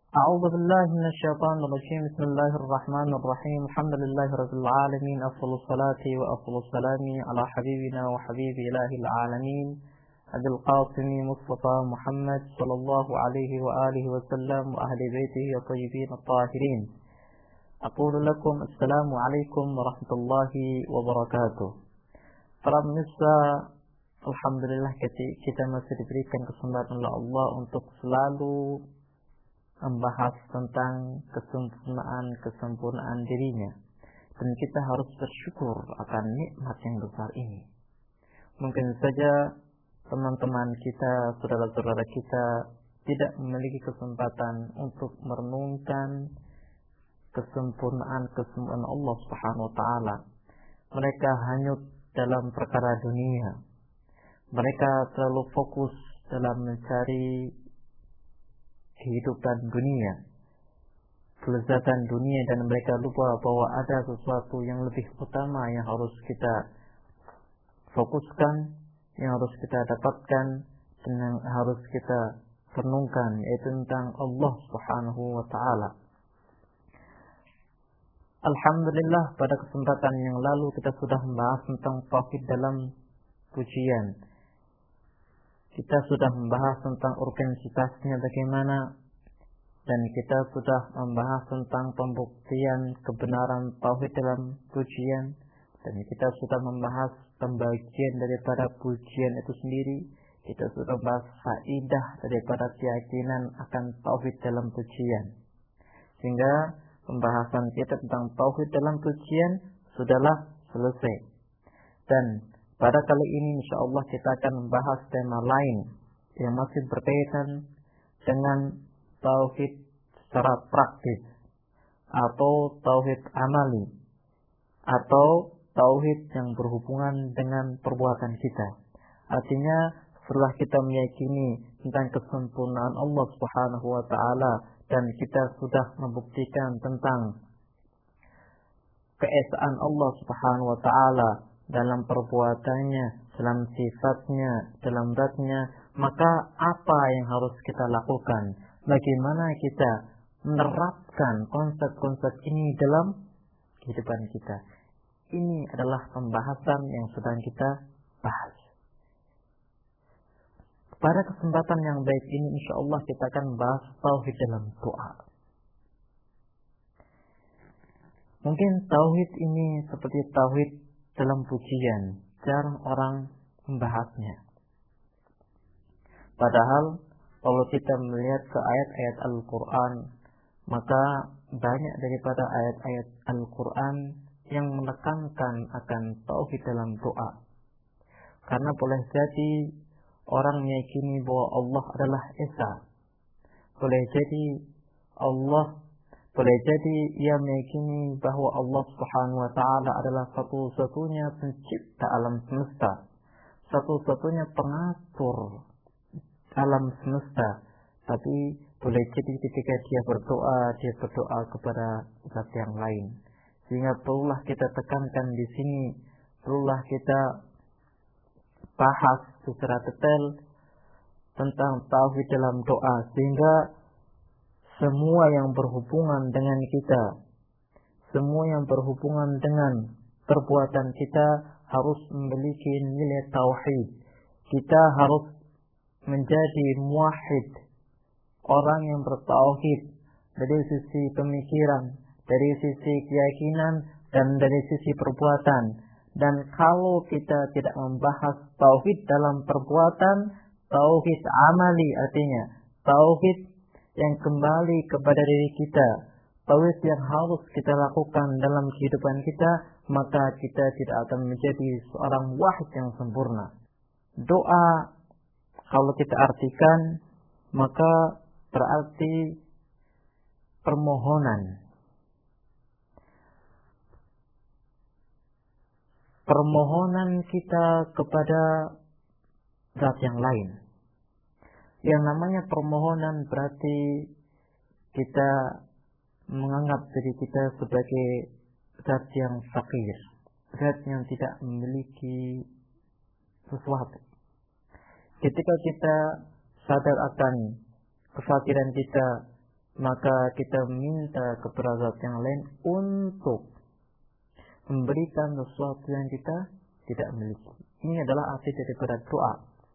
أعوذ بالله من الشيطان الرجيم. بسم الله الرحمن الرحيم. الحمد لله رب العالمين، أفضل الصلاة وأفضل السلام على حبيبنا وحبيب إله العالمين أبي القاسم مصطفى محمد صلى الله عليه وآله وسلم وأهل بيته الطيبين الطاهرين. أقول لكم السلام عليكم ورحمة الله وبركاته. Para pemirsa, alhamdulillah kita masih diberikan kesempatan oleh Allah untuk selalu membahas tentang kesempurnaan dirinya, dan kita harus bersyukur akan nikmat yang besar ini. Mungkin saja teman-teman kita, saudara-saudara kita tidak memiliki kesempatan untuk merenungkan kesempurnaan Allah Subhanahu wa taala. Mereka hanyut dalam perkara dunia. Mereka terlalu fokus dalam mencari kehidupan dunia, kelezatan dunia, dan mereka lupa bahwa ada sesuatu yang lebih utama yang harus kita fokuskan, yang harus kita dapatkan, dan yang harus kita renungkan, yaitu tentang Allah Subhanahu wa taala. Alhamdulillah, pada kesempatan yang lalu kita sudah membahas tentang tauhid dalam pujian. Kita sudah membahas tentang urgensitasnya bagaimana, dan kita sudah membahas tentang pembuktian kebenaran tauhid dalam pujian, dan kita sudah membahas pembagian daripada pujian itu sendiri. Kita sudah membahas faidah daripada keyakinan akan tauhid dalam pujian, sehingga pembahasan kita tentang tauhid dalam pujian sudahlah selesai. Dan pada kali ini insyaallah kita akan membahas tema lain yang masih berkaitan dengan tauhid secara praktis, atau tauhid amali, atau tauhid yang berhubungan dengan perbuatan kita. Artinya setelah kita meyakini tentang kesempurnaan Allah Subhanahu wa taala, dan kita sudah membuktikan tentang keesaan Allah Subhanahu wa taala dalam perbuatannya, dalam sifatnya, dalam zatnya, maka apa yang harus kita lakukan? Bagaimana kita menerapkan konsep-konsep ini dalam kehidupan kita? Ini adalah pembahasan yang sedang kita bahas. Pada kesempatan yang baik ini insyaallah kita akan bahas tauhid dalam doa. Mungkin tauhid ini seperti tauhid dalam pujian, jarang orang membahasnya. Padahal kalau kita melihat ke ayat-ayat Al-Quran, maka banyak daripada ayat-ayat Al-Quran yang menekankan akan tauhid dalam doa. Karena boleh jadi orang meyakini bahwa Allah adalah Esa. Boleh jadi ia meyakini bahwa Allah Subhanahu wa taala adalah satu-satunya pencipta alam semesta, satu-satunya pengatur alam semesta. Tapi boleh jadi ketika dia berdoa kepada zat yang lain. Sehingga perlulah kita tekankan di sini, perlulah kita bahas secara detail tentang tauhid dalam doa, sehingga semua yang berhubungan dengan kita, semua yang berhubungan dengan perbuatan kita harus memiliki nilai tauhid. Kita harus menjadi muwahhid, orang yang bertauhid dari sisi pemikiran, dari sisi keyakinan, dan dari sisi perbuatan. Dan kalau kita tidak membahas tauhid dalam perbuatan, tauhid amali, artinya tauhid yang kembali kepada diri kita, tauhid yang harus kita lakukan dalam kehidupan kita, maka kita tidak akan menjadi seorang wahid yang sempurna. Doa kalau kita artikan, maka berarti permohonan. Permohonan kita kepada zat yang lain. Yang namanya permohonan berarti kita menganggap diri kita sebagai zat yang fakir, zat yang tidak memiliki sesuatu. Ketika kita sadar akan kefakiran kita, maka kita minta kepada zat yang lain untuk memberikan sesuatu yang kita tidak miliki. Ini adalah arti daripada doa.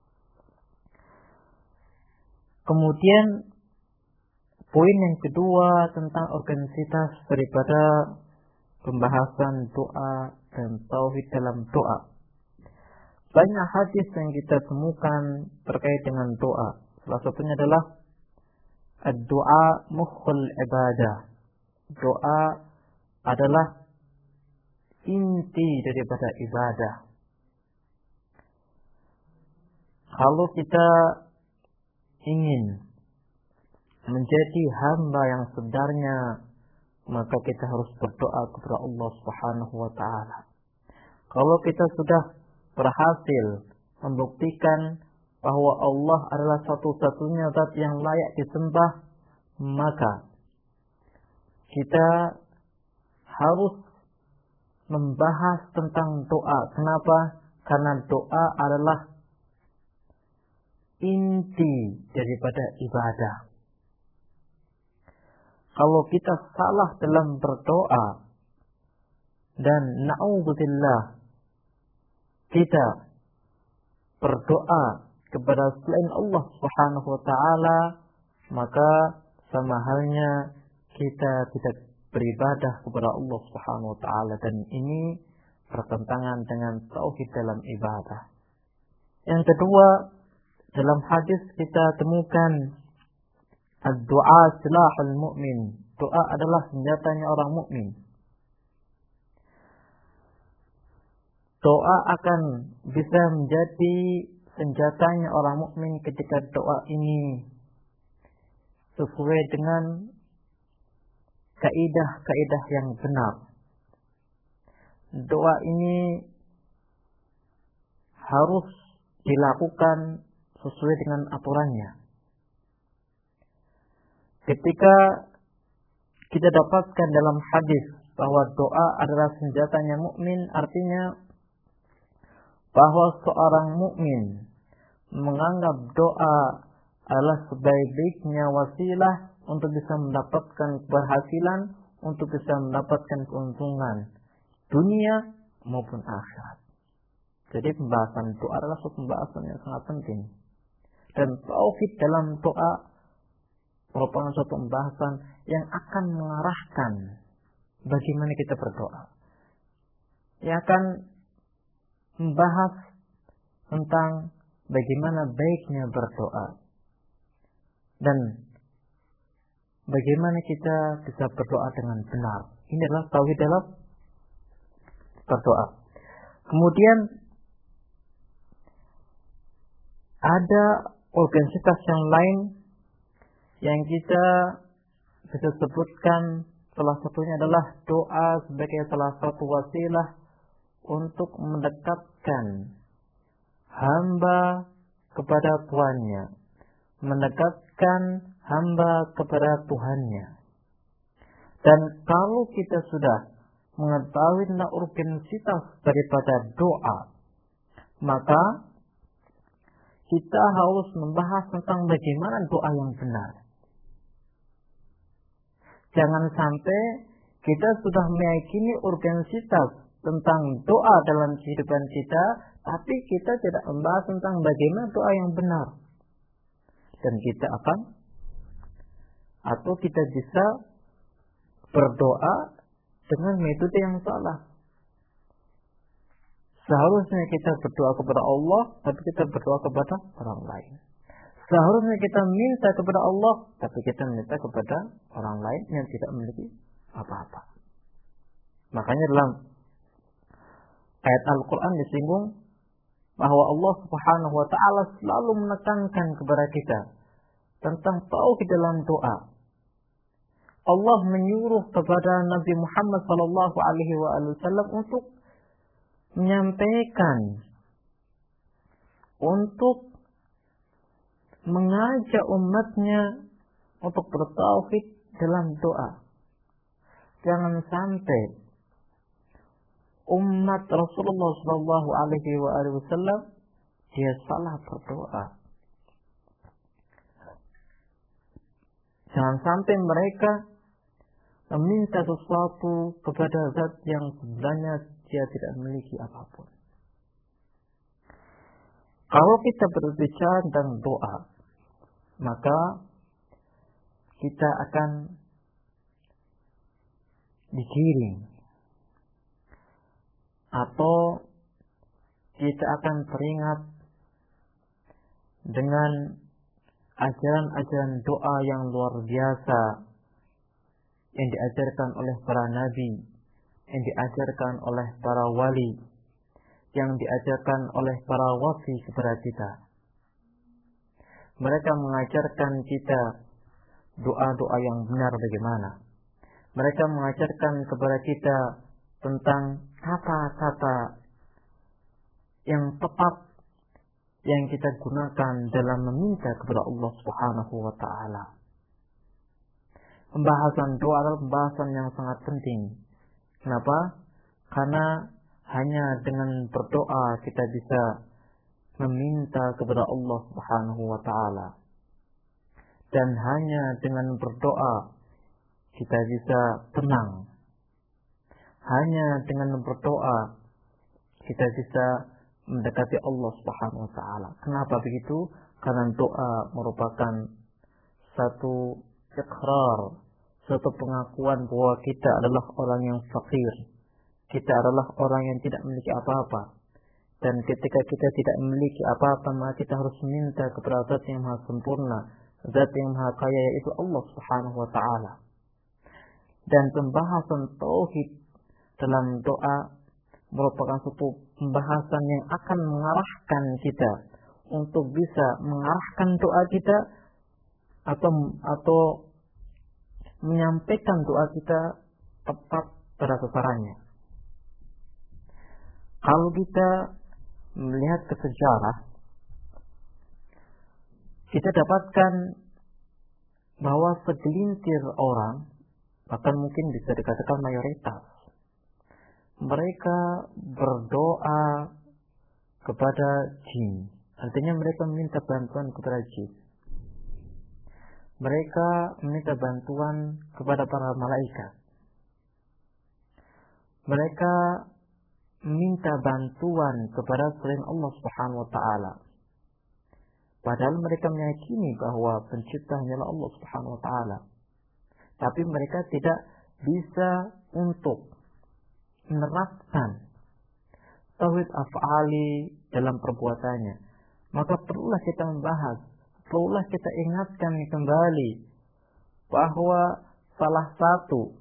Kemudian poin yang kedua tentang organisitas daripada pembahasan doa dan tauhid dalam doa. Banyak hadis yang kita temukan terkait dengan doa. Salah satunya adalah ad-doa mukhul ibadah. Doa adalah inti daripada ibadah. Kalau kita ingin menjadi hamba yang sebenarnya, maka kita harus berdoa kepada Allah Subhanahu wa taala. Kalau kita sudah berhasil membuktikan bahwa Allah adalah satu-satunya zat yang layak disembah, maka kita harus membahas tentang doa. Kenapa? Karena doa adalah inti daripada ibadah. Kalau kita salah dalam berdoa dan na'udzubillah kita berdoa kepada selain Allah Subhanahu wa taala, maka sama halnya kita tidak beribadah kepada Allah Subhanahu wa taala, dan ini bertentangan dengan tauhid dalam ibadah. Yang kedua, dalam hadis kita temukan ad-du'a silahul mu'min. Doa adalah senjatanya orang mukmin. Doa akan bisa menjadi senjatanya orang mukmin ketika doa ini sesuai dengan kaidah-kaidah yang benar. Doa ini harus dilakukan sesuai dengan aturannya. Ketika kita dapatkan dalam hadis bahwa doa adalah senjatanya mukmin, artinya bahwa seorang mukmin menganggap doa adalah sebaik-baiknya wasilah untuk bisa mendapatkan keberhasilan, untuk bisa mendapatkan keuntungan dunia maupun akhirat. Jadi pembahasan doa adalah suatu pembahasan yang sangat penting. Dan tauhid dalam doa merupakan suatu pembahasan yang akan mengarahkan bagaimana kita berdoa. Yang akan membahas tentang bagaimana baiknya berdoa dan bagaimana kita bisa berdoa dengan benar. Ini adalah tauhid dalam berdoa. Kemudian ada organisitas yang lain yang kita bisa sebutkan, salah satunya adalah doa sebagai salah satu wasilah untuk mendekatkan hamba kepada Tuhannya, mendekatkan hamba kepada Tuhannya. Dan kalau kita sudah mengetahui tentang urgensitas daripada doa, maka kita harus membahas tentang bagaimana doa yang benar. Jangan sampai kita sudah meyakini urgensitas tentang doa dalam kehidupan kita, tapi kita tidak membahas tentang bagaimana doa yang benar. Dan kita akan, atau kita bisa berdoa dengan metode yang salah. Seharusnya kita berdoa kepada Allah, tapi kita berdoa kepada orang lain. Seharusnya kita minta kepada Allah, tapi kita minta kepada orang lain yang tidak memiliki apa-apa. Makanya dalam ayat Al-Quran disinggung bahwa Allah Subhanahu wa ta'ala selalu menekankan kepada kita tentang tauhid dalam doa. Allah menyuruh kepada Nabi Muhammad SAW untuk menyampaikan, untuk mengajak umatnya untuk bertauhid dalam doa. Jangan sampai umat Rasulullah SAW dia salah berdoa. Jangan sampai mereka meminta sesuatu kepada zat yang sebenarnya dia tidak memiliki apapun. Kalau kita berbicara tentang doa, maka kita akan digiring atau kita akan teringat dengan ajaran-ajaran doa yang luar biasa yang diajarkan oleh para nabi, yang diajarkan oleh para wali, yang diajarkan oleh para wasi kepada kita. Mereka mengajarkan kita doa-doa yang benar bagaimana. Mereka mengajarkan kepada kita tentang kata-kata yang tepat yang kita gunakan dalam meminta kepada Allah Subhanahu wa taala. Pembahasan doa adalah pembahasan yang sangat penting. Kenapa? Karena hanya dengan berdoa kita bisa meminta kepada Allah Subhanahu wa taala. Dan hanya dengan berdoa kita bisa tenang. Hanya dengan berdoa kita bisa mendekati Allah Subhanahu wa taala. Kenapa begitu? Karena doa merupakan satu iqrar, satu pengakuan bahwa kita adalah orang yang fakir. Kita adalah orang yang tidak memiliki apa-apa. Dan ketika kita tidak memiliki apa-apa, maka kita harus minta kepada Zat yang Maha Sempurna, Zat yang Maha Kaya, yaitu Allah Subhanahu wa taala. Dan pembahasan tauhid dalam doa merupakan suatu pembahasan yang akan mengarahkan kita untuk bisa mengarahkan doa kita atau menyampaikan doa kita tepat pada sasarannya. Kalau kita melihat ke sejarah, kita dapatkan bahwa segelintir orang, bahkan mungkin bisa dikatakan mayoritas, mereka berdoa kepada jin. Artinya mereka meminta bantuan kepada jin. Mereka meminta bantuan kepada para malaikat. Mereka meminta bantuan kepada selain Allah Subhanahu wa taala. Padahal mereka meyakini bahwa pencipta hanyalah Allah Subhanahu wa taala. Tapi mereka tidak bisa untuk menerapkan tauhid af'ali dalam perbuatannya. Maka perlulah kita membahas, perlulah kita ingatkan kembali bahwa salah satu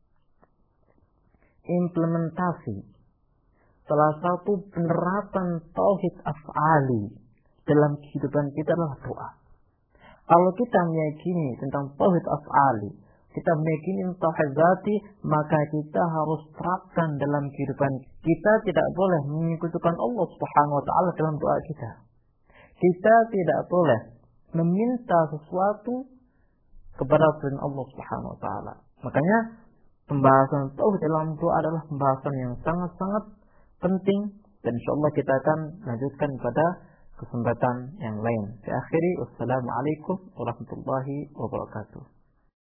implementasi, salah satu penerapan tauhid af'ali dalam kehidupan kita adalah doa. Kalau kita meyakini tentang tauhid af'ali, kita meyakini tauhid zati, maka kita harus terapkan dalam kehidupan kita. Tidak boleh menyekutukan Allah Subhanahu wa taala dalam doa kita. Kita tidak boleh meminta sesuatu kepada selain Allah Subhanahu wa taala. Makanya pembahasan tauhid dalam doa adalah pembahasan yang sangat-sangat penting, dan insyaallah kita akan lanjutkan pada kesempatan yang lain. Di akhiri, wassalamualaikum warahmatullahi wabarakatuh.